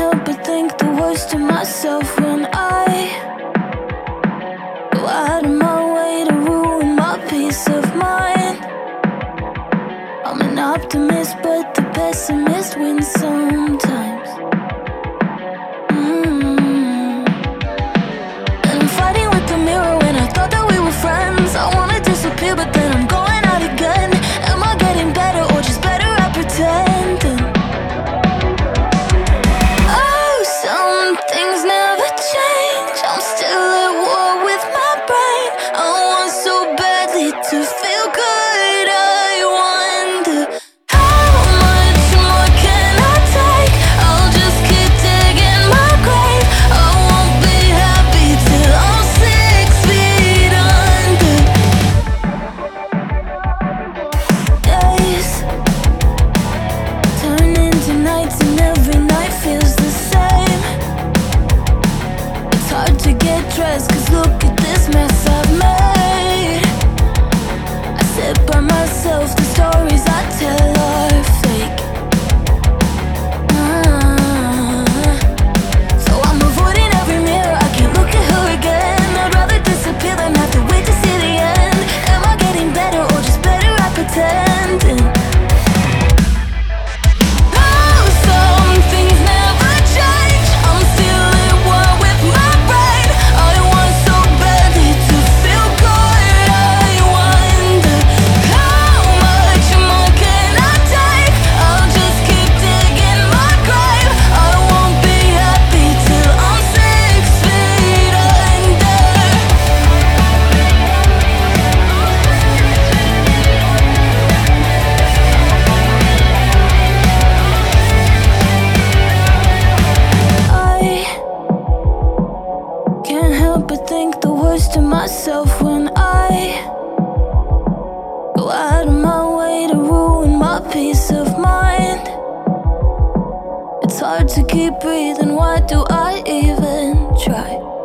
help but think the worst of myself when I go out of my way to ruin my peace of mind. I'm an optimist, but the pessimist wins sometimes. And I'm fighting with the mirror when I thought that we were friends. I wanna disappear, but then I'm going out again. Am I getting better or just better at pretending? Oh, some things never change. I'm still at war with my brain. I want so badly to feel good. I wonder how much more can I take? I'll just keep digging my grave. I won't be happy till I'm 6 feet under. Days turn into nights and every night feels the same. It's hard to get dressed, cause look at this mess I've made. I sit by myself, the stories I tell are fake. So I'm avoiding every mirror, I can't look at her again. I'd rather disappear than have to wait to see the end. Am I getting better or just better at pretending? Oh, some things never change. I'm still at war with my brain. I want so badly to feel good. I wonder how much more can I take? I'll just keep digging my grave. I won't be happy till I'm 6 feet under. I can't help but think the worst of myself when I go out of my way to ruin my peace of mind. It's hard to keep breathing, why do I even try?